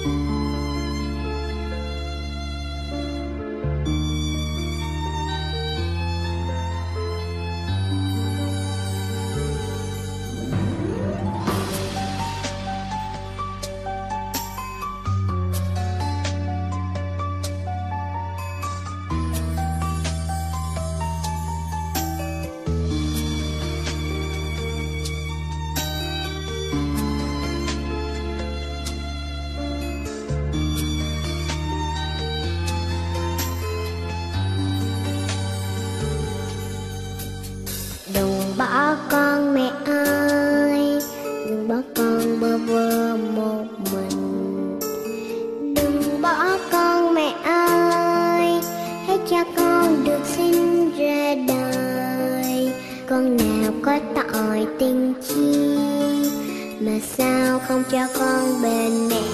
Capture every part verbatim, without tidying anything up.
Đừng bỏ con mẹ ơi, đừng bỏ con bơ vơ một mình. Đừng bỏ con mẹ ơi, hãy cho con được sinh ra đời. Con nào có tội tình chi mà sao không cho con bên mẹ.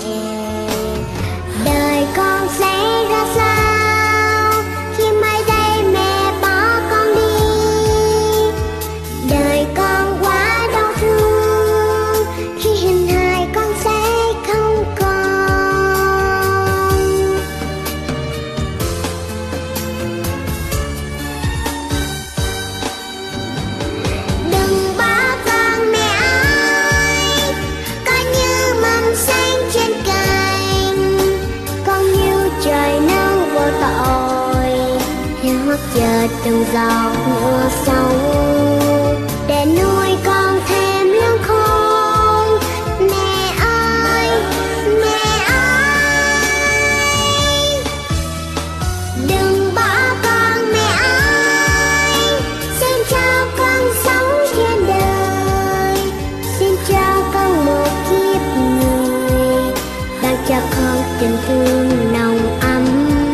Đời con sẽ ra sao khi mai đây mẹ bỏ con đi. Đời con quá đau thương khi hình hài con sẽ không còn. Đừng bỏ con mẹ ơi, coi như mầm xanh trên cành. Con như trời nắng vô tội, hiu hắt chờ từng giọt mưa sâu để nuôi con thêm lớn khôn. Mẹ ơi, mẹ ơi, đừng bỏ con mẹ ơi. Xin cho con sống trên đời, xin cho con một kiếp người, ban cho con tình thương nồng ấm.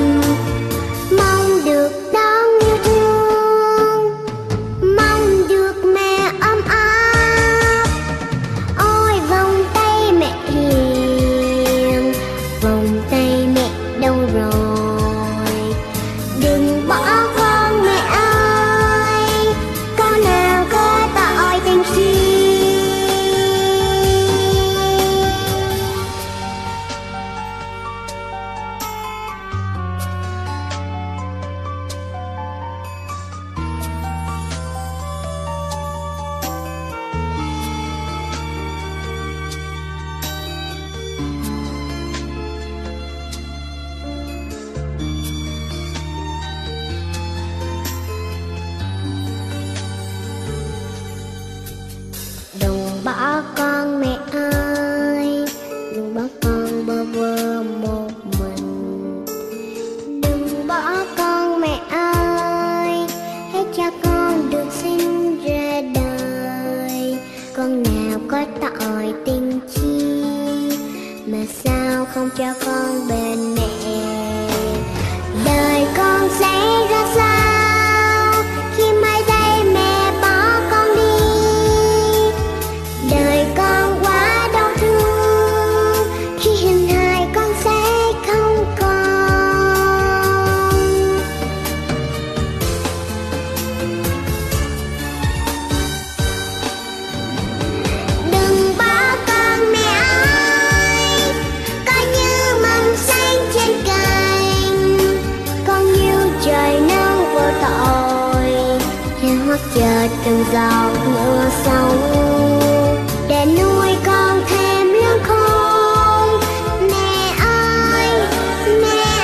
Mong được đón yêu thương, mong được mẹ ấm áp. Ôi vòng tay mẹ hiền, vòng tay mẹ đâu rồi. Đừng bỏ con mẹ ơi, con nào có tội tình chi. Đừng bỏ con mẹ ơi, đừng bỏ con bơ vơ một mình. Đừng bỏ con mẹ ơi, hãy cho con được sinh ra đời. Con nào có tội tình chi mà sao không cho con bên mẹ. Đời con sẽ ra sao khi mai đây mẹ bỏ con đi. Đời con quá đau thương khi hình hài con sẽ không còn. Đừng bỏ con mẹ ơi, coi như mầm xanh trên cành. Con như trời nắng vô tội, hiu hắt chờ từng giọt mưa sâu để nuôi con thêm lớn khôn. Mẹ ơi, mẹ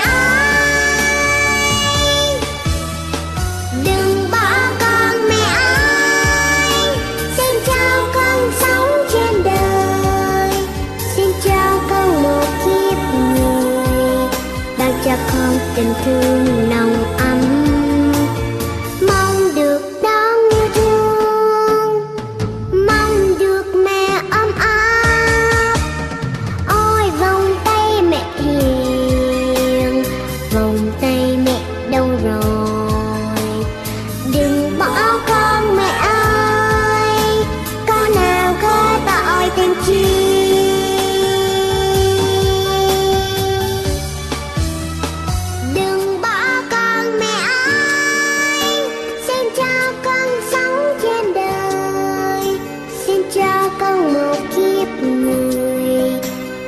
ơi, đừng bỏ con mẹ ơi. Xin cho con sống trên đời, xin cho con một kiếp người, ban cho con tình thương nồng ấm. Mong được đón yêu thương, mong được mẹ ấm áp. Ôi vòng tay mẹ hiền, vòng tay mẹ đâu rồi. Đừng bỏ con mẹ ơi, con nào có tội tình chi. Đừng bỏ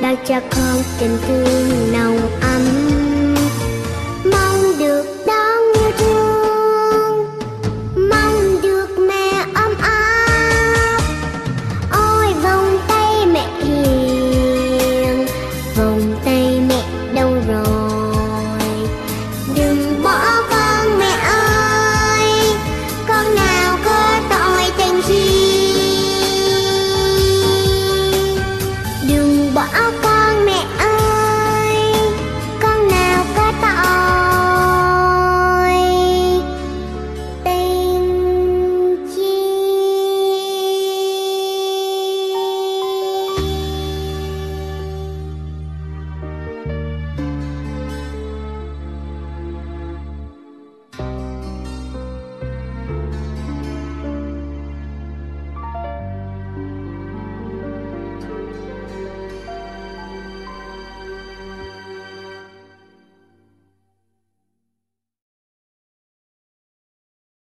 tặng cho con tình thương nồng ấm.